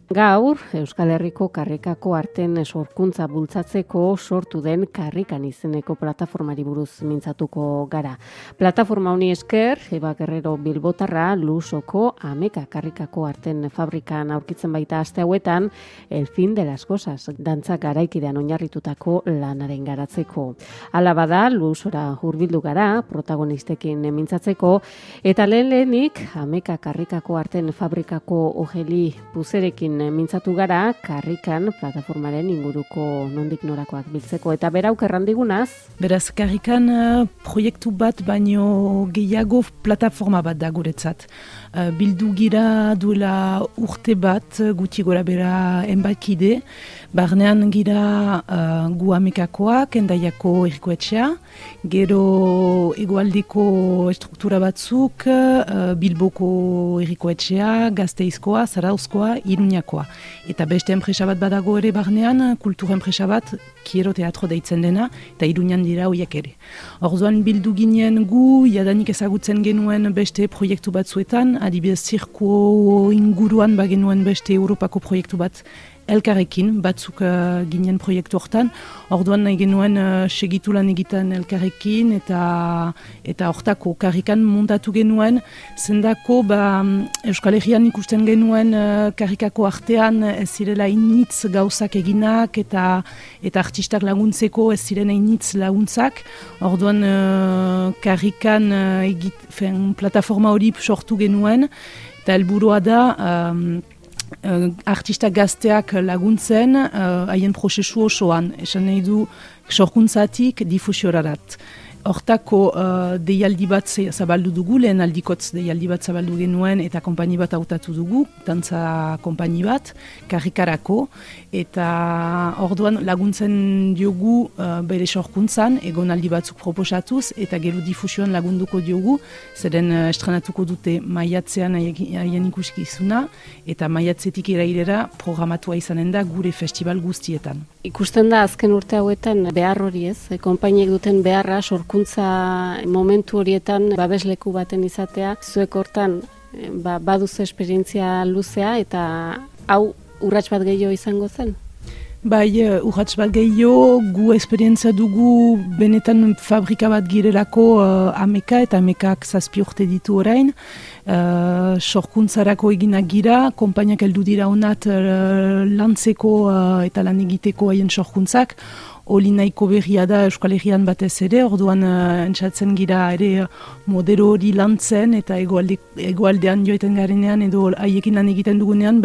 Gaur, Euskal Herriko karrikako arten sorkuntza bultzatzeko sortu den karrikan izeneko plataformari buruz mintzatuko gara. Plataforma honi esker, Eba Guerrero Bilbotarra Lusoko Ameka karrikako arten fabrikan aurkitzen baita aste hauetan, El fin de las cosas, dantza garaikidean oinarritutako lanaren garatzeko. Hala bada, Lusora hurbildu gara, protagonistekin mintzatzeko, eta lehenik Ameka karrikako arten fabrikako Ogeli Puzerekin mintzatu gara karrikan plataformaren inguruko nondik norakoak biltzeko eta berauk errandigunaz. Beraz, karrikan proiektu bat baino gehiago plataforma bat da guretzat. Bildu gira duela urte bat guti gora bera enbaikide, barnean gira gu Amekakoak, Endaiako Herrikoetxea, gero hegoaldeko struktura batzuk, Bilboko Herrikoetxea, Gasteizkoa, Zarauzkoa, Iruñakoa. Eta beste enpresa bat badago ere barnean, kultura enpresa bat, Kiero Teatro deitzen dena, eta Iruñan dira hoiek ere. Orduan bildu ginen gu, jadanik ezagutzen genuen beste proiektu batzuetan, adibidez zirko inguruan bagenuen beste Europako proiektu bat elkarrekin, batzuk ginen proiektu hortan. Orduan nahi genuen segitu lan egiten elkarrekin eta hortako karrikan montatu genuen, zendako Euskal Herrian ikusten genuen karrikako artean ez zirela initz gauzak eginak eta artistak laguntzeko ez ziren initz laguntzak. Orduan karrikan plataforma hori sortu genuen eta helburua da artista gazteak laguntzen haien prozesu osoan, esan nahi du sorkuntzatik difuziorarat. Hortako deialdi bat zabaldu dugu, lehen aldikotz deialdi bat zabaldu genuen eta konpaini bat hautatu dugu, dantza konpaini bat, karrikarako, eta orduan laguntzen diogu bere sorkuntzan, egonaldi batzuk proposatuz, eta gero difuzioan lagunduko diogu, zeren estrenatuko dute maiatzean haien ikuskizuna, eta maiatzetik irailera programatua izanen da gure festival guztietan. Ikusten da azken urte hauetan behar hori ez, konpainiek duten beharra sorkuntza momentu horietan babesleku baten izatea, zuek hortan baduzu esperientzia luzea eta hau urrats bat gehiago izango zen? Bai, urrats bat gehiago, gu esperientzia dugu benetan fabrika bat girelako Ameka eta Amekak 7 urte ditu orain. Sorkuntzarako eginak gira, konpainiak heldu dira honat lantzeko eta lan egiteko haien sorkuntzak. Oli nahiko berria da Euskal Herrian batez ere, orduan entzatzen gira ere modelo hori lantzen eta egoaldean joeten garenean edo haiekin lan egiten dugunean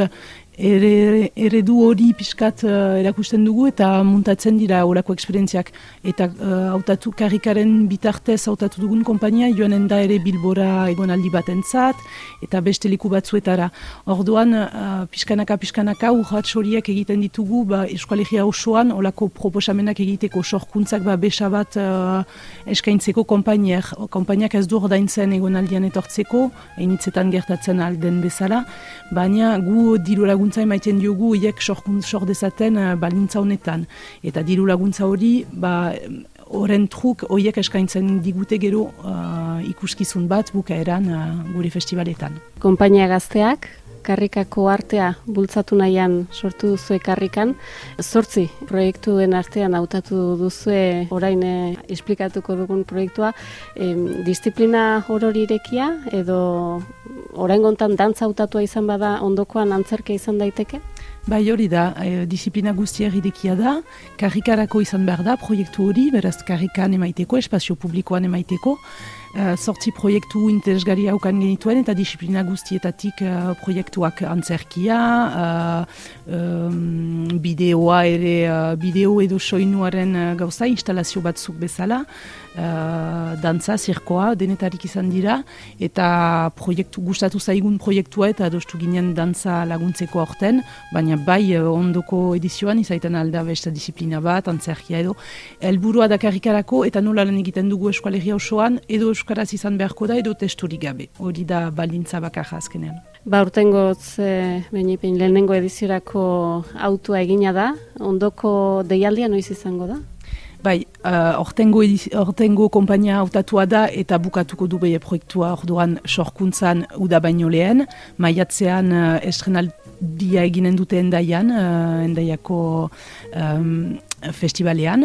eredu hori pixkat erakusten dugu eta muntatzen dira horako eksperientziak. Eta hautatu karrikaren bitartez hautatu dugun konpainia joanen da ere Bilbora egonaldi batentzat eta beste leku batzuetara. Orduan pixkanaka urrats horiek egiten ditugu Euskal Herria osoan horako proposamenak egiteko sorkuntzak besa bat eskaintzeko konpainiak ez du ordaintzen egonaldian etortzeko, einitzetan gertatzen alden bezala, baina gu diru laguntza emaiten diogu hiek sor dezaten balintza honetan. Eta diru laguntza hori, horren truk horiek eskaintzen digute gero ikuskizun bat bukaeran gure festivaletan. Konpainia gazteak, karrikako artea bultzatu nahian sortu duzue karrikan. 8 proiektuen artean hautatu duzue orain esplikatuko dugun proiektua. Disiplina horori irekia edo orain gontan dantza hautatua izan bada ondokoan antzerke izan daiteke? Bai hori da, disiplina guztiak irekia da, karrikarako izan behar da proiektu hori, beraz karrikan emaiteko, espazio publikoan emaiteko. 8 proiektu interesgarri haukan genituen eta disiplina guztietatik proiektuak antzerkia, bideoa ere, bideo edo soinuaren gauza, instalazio batzuk bezala, dantza, zirkoa, denetarik izan dira, eta proiektu gustatu zaigun proiektua eta adostu ginen dantza laguntzeko horten, baina bai ondoko edizioan izaiten alda beste disiplina bat, antzerkia edo. Helburua da karrikarako eta nola lan egiten dugu Euskal Herria osoan, edo euskaraz izan beharko da edo testurik gabe. Hori da baldintza bakarra azkenean. Urtengotz lehenengo ediziorako autua egina da, ondoko deialdia noiz izango da? Bai, hortengo konpainia hautatua da eta bukatuko du behe proiektua orduan sorkuntzan uda baino lehen, maiatzean dia eginen dute Endaiako festivalean,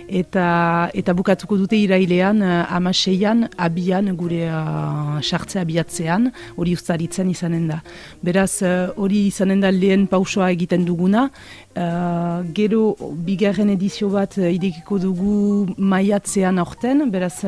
eta bukatuko dute irailean 16an abian gure sartzea abiatzean, hori ustaritzen izanen da. Beraz, hori izanen da lehen pausoa egiten duguna, gero bigarren edizio bat idekiko dugu maiatzean aurten, beraz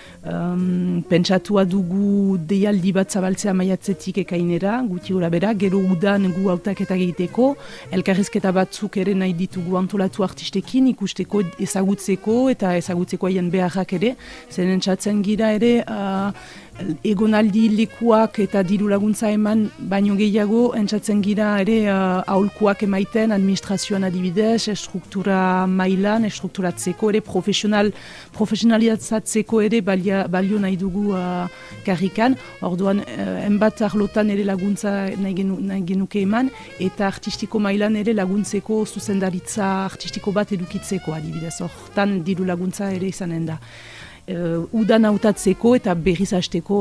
pentsatua dugu deialdi bat zabaltzea maiatzetik ekainera, guti gora bera, gero udan gu hautaketa egiteko, elkarrizketa batzuk ere nahi ditugu antolatu artistekin, ikusteko ezagutzeko eta ezagutzeko haien beharrak ere, zeren txatzen gira ere egonaldi lekuak eta diru laguntza eman baino gehiago, entzatzen gira ere aholkuak emaiten administrazioan adibidez, estruktura mailan, estrukturatzeko ere profesionalizatzeko ere balio nahi dugu karrikan, orduan enbat arlotan ere laguntza nahi genuke eman, eta artistiko mailan ere laguntzeko zuzendaritza artistiko bat edukitzeko adibidez, hortan diru laguntza ere izanen da. Udan hautatzeko eta berriz hasteko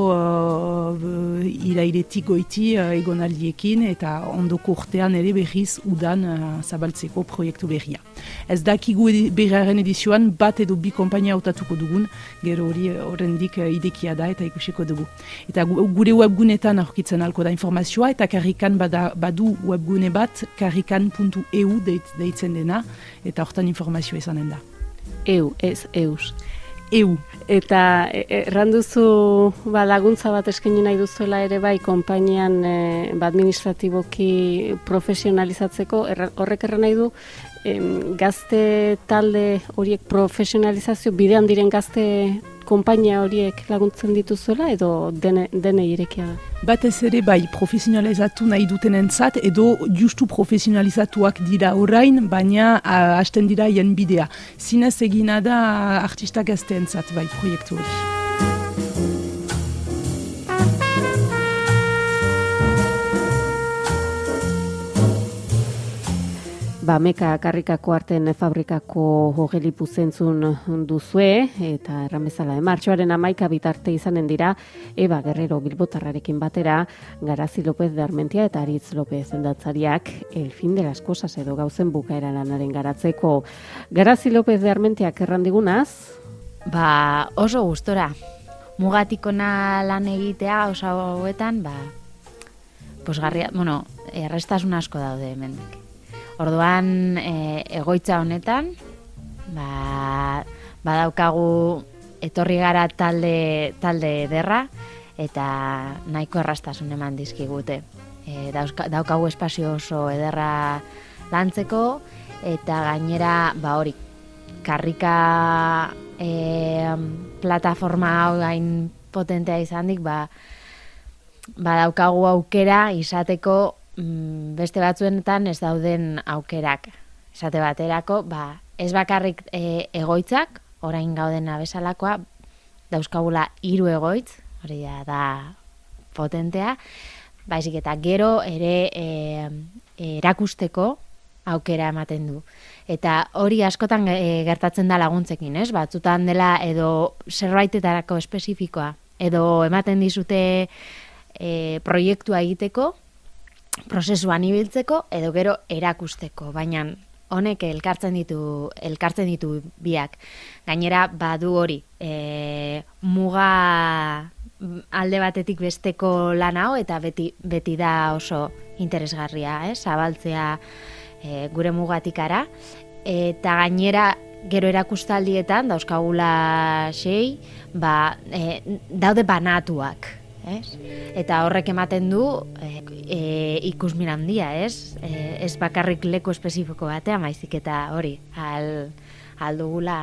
irailetik goiti egonaldiekin eta ondoko urtean ere berriz udan zabaltzeko proiektu berria. Ez dakigu berraren edizioan bat edo bi konpainia hautatuko dugun, gero hori horrendik idekia da eta ikusiko dugu. Eta gure webgunetan aurkitzen alko da informazioa eta karrikan badu webgune bat karrikan.eu deitzen dena eta hortan informazioa izanen da. Ez eus. EU. Eta erranduzu laguntza bat eskaini nahi duzuela ere bai konpainian administratiboki profesionalizatzeko, horrek erran nahi du gazte talde horiek profesionalizazio bidean diren gazte konpainia horiek laguntzen dituzuela edo dene irekia da? Batez ere bai profesionalizatu nahi dutenentzat edo justu profesionalizatuak dira orain, baina hasten dira hien bidea. Zinez egina da artista gazteentzat bai proiektu hori. Meka karrikako arten fabrikako hogelipu zentzun duzue, eta erran bezala, martxoaren 11 bitarte izanen dira, Eba Guerrero Bilbotarrarekin batera, Garazi López de Armentia eta Aritz López dantzariak el fin de las cosas edo gauzen bukaera lanaren garatzeko. Garazi López de Armentiak erran digunaz? Oso gustora. Mugatikona lan egitea oso hauetan, posgarria, errestasun asko daude hemendik. Orduan, egoitza honetan, badaukagu etorri gara talde ederra eta nahiko errastasun eman dizkigute. Daukagu espazio oso ederra lantzeko eta gainera, hori, karrika plataforma hau gain potentea izanik, badaukagu aukera izateko beste batzuenetan ez dauden aukerak. Esate baterako, ez bakarrik egoitzak, orain gaudena bezalakoa, dauzkagula 3 egoitz, hori da potentea, baizik eta gero ere erakusteko aukera ematen du. Eta hori askotan gertatzen da laguntzekin, ez? Batzutan dela edo zerbaitetarako espezifikoa, edo ematen dizute proiektua egiteko, prozesuan ibiltzeko edo gero erakusteko, baina honek elkartzen ditu biak. Gainera badu hori, muga alde batetik besteko lan hau eta beti da oso interesgarria, zabaltzea gure mugatikara, eta gainera gero erakustaldietan dauzkagula 6, daude banatuak. Eta horrek ematen du ikusmin handia, ez bakarrik leku espezifiko batean, baizik eta hori, aldugula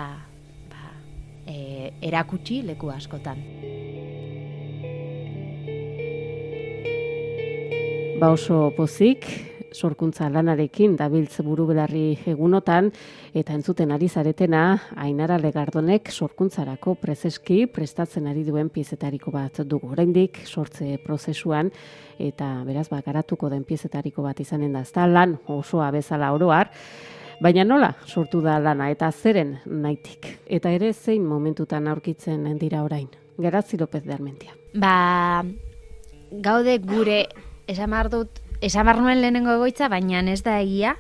erakutsi leku askotan. Oso pozik, sorkuntza lanarekin dabiltz burubelarri egunotan, eta entzuten ari zaretena, Ainara Legardonek sorkuntzarako prezeski prestatzen ari duen piezetariko bat dugu. Oraindik sortze prozesuan, eta beraz garatuko den piezetariko bat izanen da. Ez da lan osoa bezala oroar, baina nola sortu da lana eta zeren nahitik. Eta ere zein momentutan aurkitzen dira orain. Garazi López de Armentia. Gaude gure, esan behar dut, esan behar nuen lehenengo egoitza, baina ez da egia.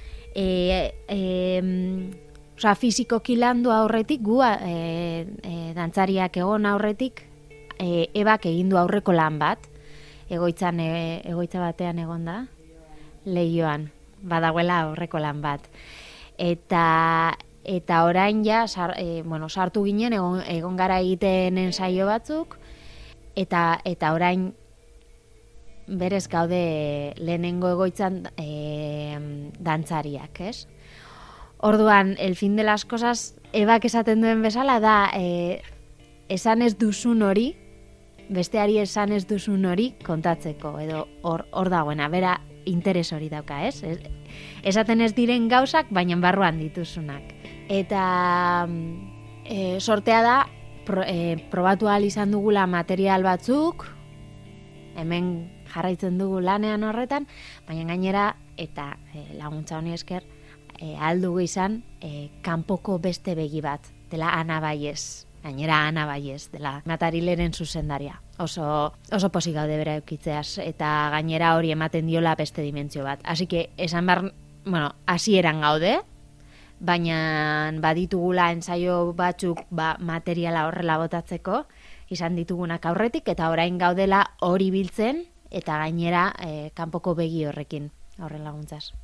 Osa, fizikoki landu aurretik, gu dantzariak egon aurretik, ebak egindu aurreko lan bat, egoitza batean egon da, Leioan, badagoela aurreko lan bat. Eta orain ja, sartu ginen, egon gara egiten ensaio batzuk, eta orain berez gaude lehenengo egoitzan dantzariak, ez? Orduan, el fin de las cosas, ebak esaten duen bezala da, esan ez duzun hori, besteari esan ez duzun hori kontatzeko, edo hor dagoena, bera interes hori dauka, ez? Esaten ez diren gauzak, baina barruan dituzunak. Eta sortea da, probatu ahal izan dugula material batzuk, hemen jarraitzen dugu lanean horretan, baina gainera, eta laguntza honi esker, aldugu izan, kanpoko beste begi bat, dela Ana Baiez. Gainera Ana Baiez, dela Matarileren zuzendaria. Oso pozik gaude bera eukitzeaz, eta gainera hori ematen diola beste dimentsio bat. Así que, esan behar, hasieran gaude, baina baditugula ensaio batzuk materiala horrela botatzeko, izan ditugunak aurretik, eta orain gaudela hori biltzen, eta gainera kanpoko begi horrekin, horren laguntzaz.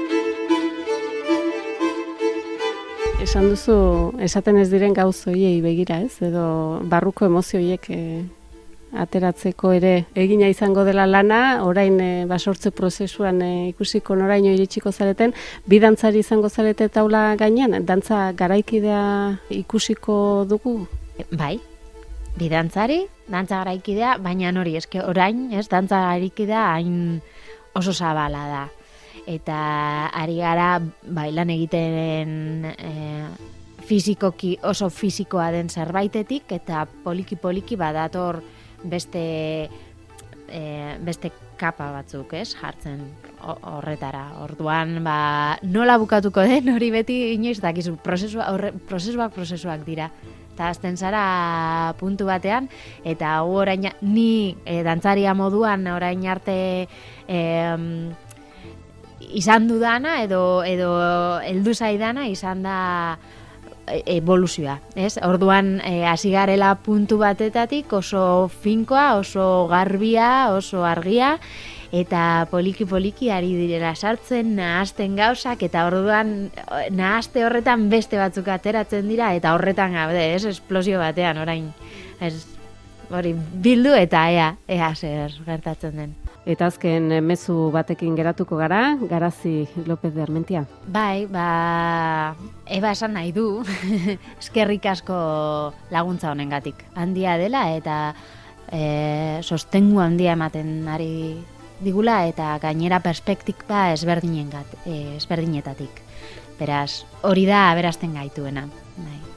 Esan duzu, esaten ez diren gauz horiei begira, ez? Edo barruko emozio horiek ateratzeko ere egina izango dela lana, orain basortze prozesuan ikusiko noraino iritsiko zareten, bi dantzari izango zarete taula gainean, dantza garaikidea ikusiko dugu? Bai, bi dantzari, dantza garaikidea, baina hori, eske orain, ez, dantza garaikidea hain oso zabala da. Eta ari gara lan egiten fizikoki oso fizikoa den zerbaitetik, eta poliki badator beste kapa batzuk, ez, jartzen horretara. Orduan, nola bukatuko den hori beti inoiz dakizu, prozesuak dira. Eta azten zara puntu batean, eta orain ni dantzaria moduan orain arte izan dudana edo heldu zaidana izan da evoluzioa, ez? Orduan hasi garela puntu batetatik oso finkoa, oso garbia, oso argia, eta poliki ari direla sartzen, nahasten gauzak, eta orduan nahaste horretan beste batzuk ateratzen dira, eta horretan gaude, ez? Esplosio batean orain, ez? Hori bildu eta ea zer gertatzen den. Eta azken mezu batekin geratuko gara, Garazi López de Armentia. Bai, Eba esan nahi du, eskerrik asko laguntza honengatik. Handia dela eta sostengu handia ematen ari digula eta gainera perspektiba ezberdinetatik. Beraz, hori da aberasten gaituena. Bai.